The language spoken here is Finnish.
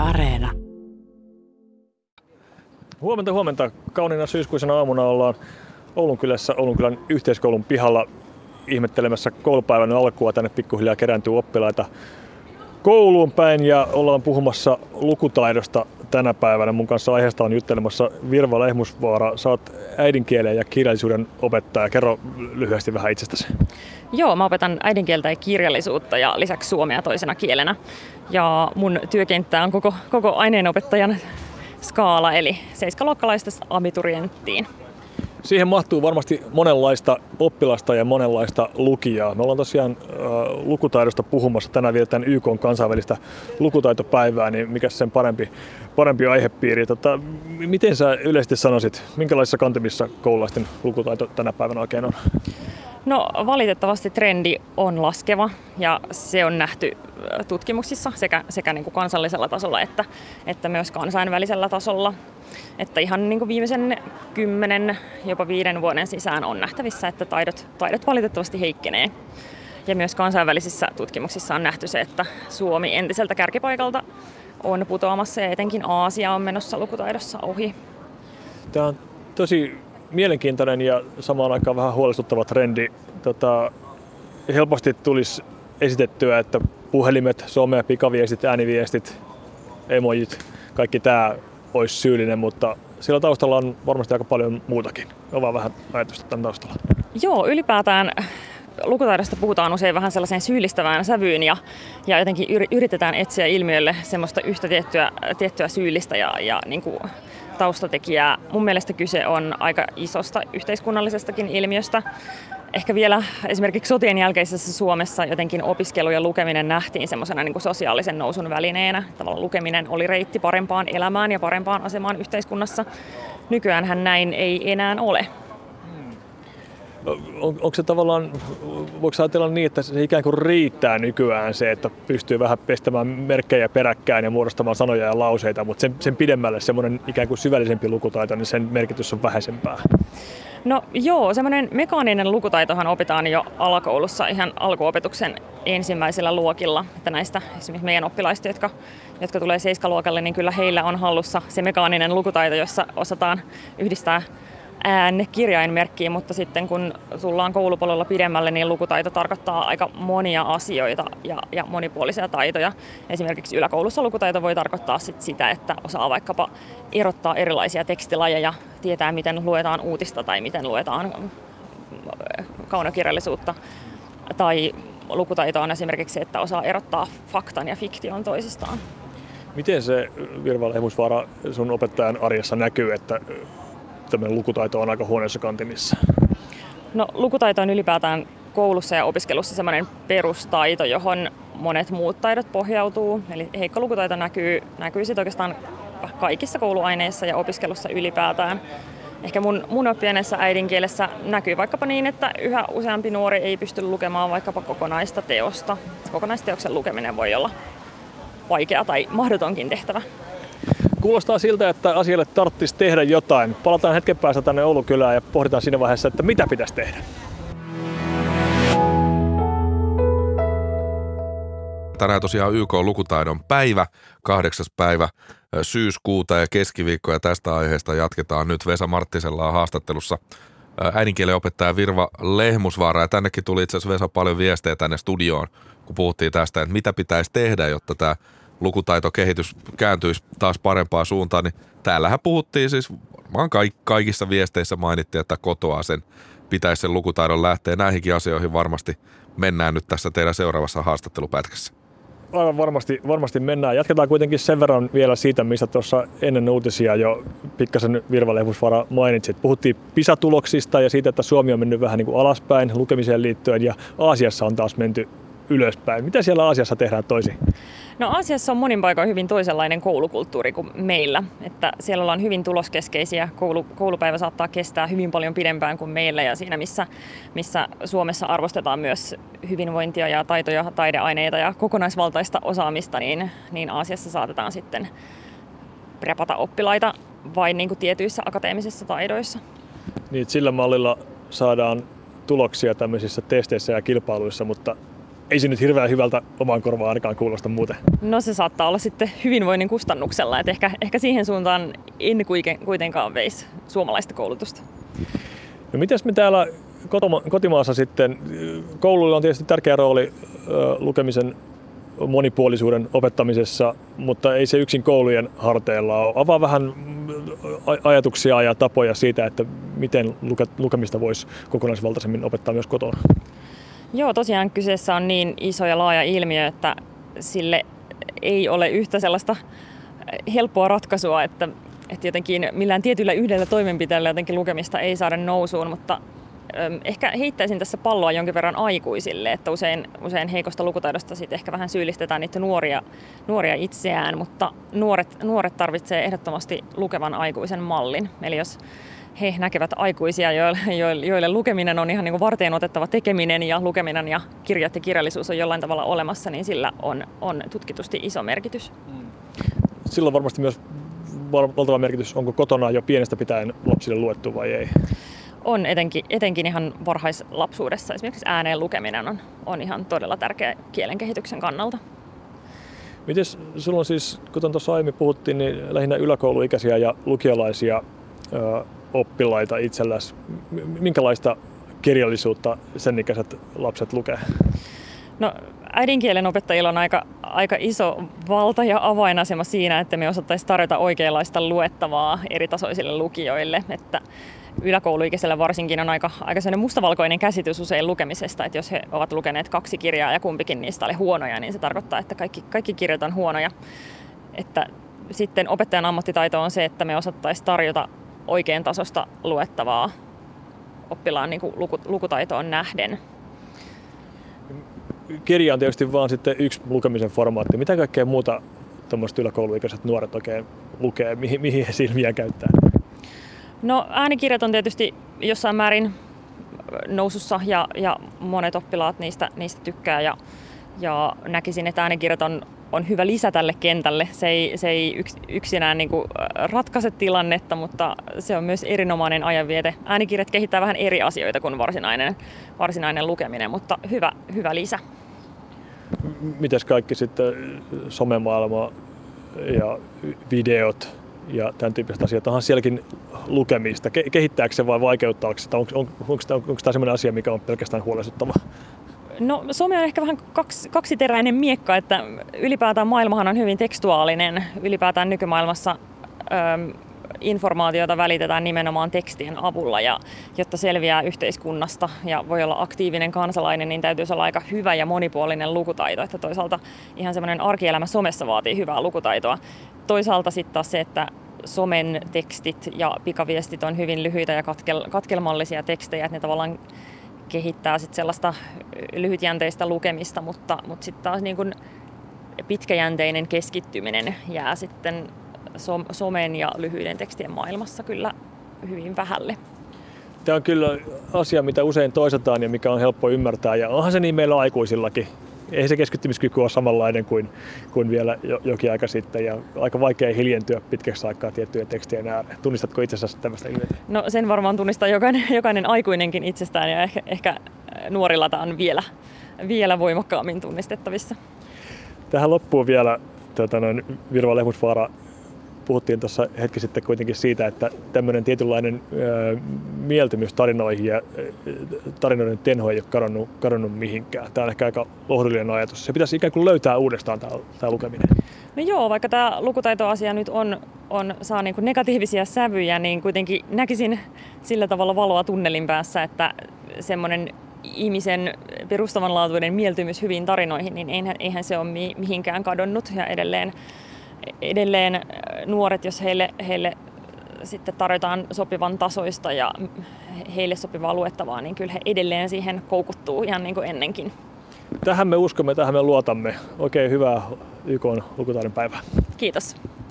Areena. Huomenta. Kauniina syyskuisena aamuna ollaan Oulunkylässä Oulunkylän yhteiskoulun pihalla ihmettelemässä koulupäivän alkua. Tänne pikkuhiljaa kerääntyy oppilaita kouluun päin ja ollaan puhumassa lukutaidosta tänä päivänä. Mun kanssa aiheesta on juttelemassa Virva Lehmusvaara. Sä oot äidinkielen ja kirjallisuuden opettaja. Kerro lyhyesti vähän itsestäsi. Joo, mä opetan äidinkieltä ja kirjallisuutta ja lisäksi suomea toisena kielenä. Ja mun työkenttä on koko aineenopettajan skaala, eli 7-luokkalaisesta abiturienttiin. Siihen mahtuu varmasti monenlaista oppilasta ja monenlaista lukijaa. Me ollaan tosiaan lukutaidosta puhumassa. Tänään vietetään YK:n kansainvälistä lukutaitopäivää, niin mikä sen parempi aihepiiri. Miten sä yleisesti sanoisit, minkälaisissa kantimissa koululaisten lukutaito tänä päivänä oikein on? No valitettavasti trendi on laskeva ja se on nähty tutkimuksissa sekä niin kuin kansallisella tasolla että myös kansainvälisellä tasolla. Että ihan niin kuin viimeisen 10, jopa 5 vuoden sisään on nähtävissä, että taidot valitettavasti heikkenee. Ja myös kansainvälisissä tutkimuksissa on nähty se, että Suomi entiseltä kärkipaikalta on putoamassa ja etenkin Aasia on menossa lukutaidossa ohi. Tämä on tosi mielenkiintoinen ja samaan aikaan vähän huolestuttava trendi. Helposti tulisi esitettyä, että puhelimet, some, pikaviestit, ääniviestit, emojit, kaikki tämä olisi syyllinen, mutta sillä taustalla on varmasti aika paljon muutakin. On vaan vähän ajatusta tämän taustalla. Joo, ylipäätään lukutaidosta puhutaan usein vähän sellaiseen syyllistävään sävyyn ja jotenkin yritetään etsiä ilmiölle semmoista yhtä tiettyä syyllistä ja niin kuin taustatekijää. Mun mielestä kyse on aika isosta yhteiskunnallisestakin ilmiöstä. Ehkä vielä esimerkiksi sotien jälkeisessä Suomessa jotenkin opiskelu ja lukeminen nähtiin semmoisena niin kuin sosiaalisen nousun välineenä. Tavallaan lukeminen oli reitti parempaan elämään ja parempaan asemaan yhteiskunnassa. Nykyäänhän näin ei enää ole. Onko se tavallaan, voiko ajatella niin, että se ikään kuin riittää nykyään se, että pystyy vähän pestämään merkkejä peräkkäin ja muodostamaan sanoja ja lauseita, mutta sen pidemmälle semmoinen ikään kuin syvällisempi lukutaito, niin sen merkitys on vähäisempää? No joo, semmoinen mekaaninen lukutaitohan opitaan jo alakoulussa ihan alkuopetuksen ensimmäisillä luokilla. Että näistä esimerkiksi meidän oppilaista, jotka tulee 7-luokalle, niin kyllä heillä on hallussa se mekaaninen lukutaito, jossa osataan yhdistää kirjainmerkkiin, mutta sitten kun tullaan koulupolulla pidemmälle, niin lukutaito tarkoittaa aika monia asioita ja monipuolisia taitoja. Esimerkiksi yläkoulussa lukutaito voi tarkoittaa sitä, että osaa vaikkapa erottaa erilaisia tekstilajeja, tietää miten luetaan uutista tai miten luetaan kaunokirjallisuutta. Tai lukutaito on esimerkiksi se, että osaa erottaa faktan ja fiktion toisistaan. Miten se, Virva Lehmusvaara, sun opettajan arjessa näkyy, että tämmöinen lukutaito on aika huonoissa kantimissa? No, lukutaito on ylipäätään koulussa ja opiskelussa semmoinen perustaito, johon monet muut taidot pohjautuu. Eli heikko lukutaito näkyy sit oikeastaan kaikissa kouluaineissa ja opiskelussa ylipäätään. Ehkä mun oppiaineessa äidinkielessä näkyy vaikkapa niin, että yhä useampi nuori ei pysty lukemaan vaikkapa kokonaista teosta. Kokonaisteoksen lukeminen voi olla vaikea tai mahdotonkin tehtävä. Kuulostaa siltä, että asialle tarvitsisi tehdä jotain. Palataan hetken päästä tänne Oulunkylään ja pohditaan siinä vaiheessa, että mitä pitäisi tehdä. Tänään tosiaan YK-lukutaidon päivä, 8. päivä syyskuuta ja keskiviikko, ja tästä aiheesta jatketaan nyt. Vesa Marttisella on haastattelussa äidinkielen opettaja Virva Lehmusvaara, ja tännekin tuli itse asiassa Vesa paljon viestejä tänne studioon, kun puhuttiin tästä, että mitä pitäisi tehdä, jotta tämä lukutaitokehitys kääntyisi taas parempaan suuntaan, niin täällähän puhuttiin siis varmaan kaikissa viesteissä mainittiin, että kotoa pitäisi sen lukutaidon lähteä. Näihinkin asioihin varmasti mennään nyt tässä teidän seuraavassa haastattelupätkässä. Aivan varmasti mennään. Jatketaan kuitenkin sen verran vielä siitä, mistä tuossa ennen uutisia jo pikkasen Virva Lehmusvaara mainitsit. Puhuttiin PISA-tuloksista ja siitä, että Suomi on mennyt vähän niin kuin alaspäin lukemiseen liittyen ja Aasiassa on taas menty ylöspäin. Mitä siellä Aasiassa tehdään toisin? No Aasiassa on monin paikoin hyvin toisenlainen koulukulttuuri kuin meillä. Että siellä ollaan hyvin tuloskeskeisiä. Koulupäivä saattaa kestää hyvin paljon pidempään kuin meillä ja siinä missä Suomessa arvostetaan myös hyvinvointia ja taitoja, taideaineita ja kokonaisvaltaista osaamista, niin Aasiassa saatetaan sitten prepata oppilaita vain niin kuin tietyissä akateemisissa taidoissa. Niin, sillä mallilla saadaan tuloksia tämmöisissä testeissä ja kilpailuissa, mutta ei se nyt hirveän hyvältä omaan korvaan ainakaan kuulosta muuten. No se saattaa olla sitten hyvinvoinnin kustannuksella, että ehkä siihen suuntaan en kuitenkaan veisi suomalaista koulutusta. No mitäs me täällä kotimaassa sitten, kouluilla on tietysti tärkeä rooli lukemisen monipuolisuuden opettamisessa, mutta ei se yksin koulujen harteilla ole. Avaa vähän ajatuksia ja tapoja siitä, että miten lukemista voisi kokonaisvaltaisemmin opettaa myös kotona. Joo, tosiaan kyseessä on niin iso ja laaja ilmiö, että sille ei ole yhtä sellaista helppoa ratkaisua, että jotenkin millään tietyllä yhdellä toimenpiteellä jotenkin lukemista ei saada nousuun, mutta ehkä heittäisin tässä palloa jonkin verran aikuisille, että usein heikosta lukutaidosta sitten ehkä vähän syyllistetään niitä nuoria itseään, mutta nuoret tarvitsee ehdottomasti lukevan aikuisen mallin. Eli jos he näkevät aikuisia, joille lukeminen on ihan niin kuin varteen otettava tekeminen ja lukeminen ja kirjat ja kirjallisuus on jollain tavalla olemassa, niin sillä on tutkitusti iso merkitys. Silloin varmasti myös valtava merkitys, onko kotona jo pienestä pitäen lapsille luettu vai ei? On etenkin ihan varhaislapsuudessa. Esimerkiksi ääneen lukeminen on ihan todella tärkeä kielen kehityksen kannalta. Mites sulla on siis, kuten tuossa aiemmin puhuttiin, niin lähinnä yläkouluikäisiä ja lukiolaisia oppilaita itselläsi. Minkälaista kirjallisuutta sen ikäiset lapset lukee? No, äidinkielen opettajilla on aika iso valta ja avainasema siinä, että me osattaisiin tarjota oikeanlaista luettavaa eritasoisille lukijoille. Että yläkouluikäisellä varsinkin on aika sellainen mustavalkoinen käsitys usein lukemisesta, että jos he ovat lukeneet 2 kirjaa ja kumpikin niistä oli huonoja, niin se tarkoittaa, että kaikki kirjat on huonoja. Että sitten opettajan ammattitaito on se, että me osattaisiin tarjota oikean tasosta luettavaa oppilaan niin kuin lukutaitoon nähden. Kirja on tietysti vaan sitten yksi lukemisen formaatti. Mitä kaikkea muuta tuommoiset yläkouluikäiset nuoret oikein lukee? Mihin he silmiä käyttää? No, äänikirjat on tietysti jossain määrin nousussa ja monet oppilaat niistä tykkää ja näkisin, että äänikirjat on hyvä lisä tälle kentälle. Se ei yksinään niin kuin ratkaise tilannetta, mutta se on myös erinomainen ajanviete. Äänikirjat kehittää vähän eri asioita kuin varsinainen lukeminen, mutta hyvä lisä. Mitäs kaikki sitten somemaailma ja videot ja tämän tyyppiset asiat? Onhan sielläkin lukemista. Kehittääkö se vai vaikeuttaako se? Onko tämä sellainen asia, mikä on pelkästään huolestuttava? No, some on ehkä vähän kaksiteräinen miekka, että ylipäätään maailmahan on hyvin tekstuaalinen. Ylipäätään nykymaailmassa informaatiota välitetään nimenomaan tekstien avulla, ja jotta selviää yhteiskunnasta ja voi olla aktiivinen kansalainen, niin täytyisi olla aika hyvä ja monipuolinen lukutaito. Että toisaalta ihan semmoinen arkielämä somessa vaatii hyvää lukutaitoa. Toisaalta sitten taas se, että somen tekstit ja pikaviestit on hyvin lyhyitä ja katkelmallisia tekstejä, että ne tavallaan kehittää sitten sellaista lyhytjänteistä lukemista, mutta sitten taas niin kuin pitkäjänteinen keskittyminen jää sitten somen ja lyhyiden tekstien maailmassa kyllä hyvin vähälle. Tämä on kyllä asia, mitä usein toistetaan ja mikä on helppo ymmärtää, ja onhan se niin meillä aikuisillakin. Ei se keskittymiskyky ole samanlainen kuin vielä jokin aika sitten, ja aika vaikea hiljentyä pitkäksi aikaa tiettyjen tekstien ääreen. Tunnistatko itsessäsi tämmöistä ilmiötä? No, sen varmaan tunnistaa jokainen aikuinenkin itsestään, ja ehkä nuorilla tämä on vielä voimakkaammin tunnistettavissa. Tähän loppuun vielä Virva Lehmusvaara. Puhuttiin tuossa hetki sitten kuitenkin siitä, että tämmöinen tietynlainen mieltymys tarinoihin ja tarinoiden tenho ei ole kadonnut mihinkään. Tämä on ehkä aika lohdullinen ajatus. Se pitäisi ikään kuin löytää uudestaan tämä lukeminen. No joo, vaikka tämä lukutaitoasia nyt saa niin kuin negatiivisia sävyjä, niin kuitenkin näkisin sillä tavalla valoa tunnelin päässä, että semmoinen ihmisen perustavanlaatuinen mieltymys hyviin tarinoihin, niin eihän se ole mihinkään kadonnut, ja edelleen nuoret, jos heille sitten tarjotaan sopivan tasoista ja heille sopivaa luettavaa, niin kyllä he edelleen siihen koukuttuu ihan niin kuin ennenkin. Tähän me uskomme, tähän me luotamme. Oikein hyvää YK:n lukutaidon päivää. Kiitos.